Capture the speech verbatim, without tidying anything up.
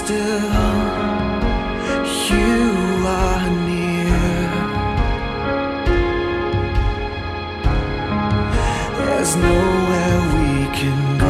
still you are near. There's nowhere we can go.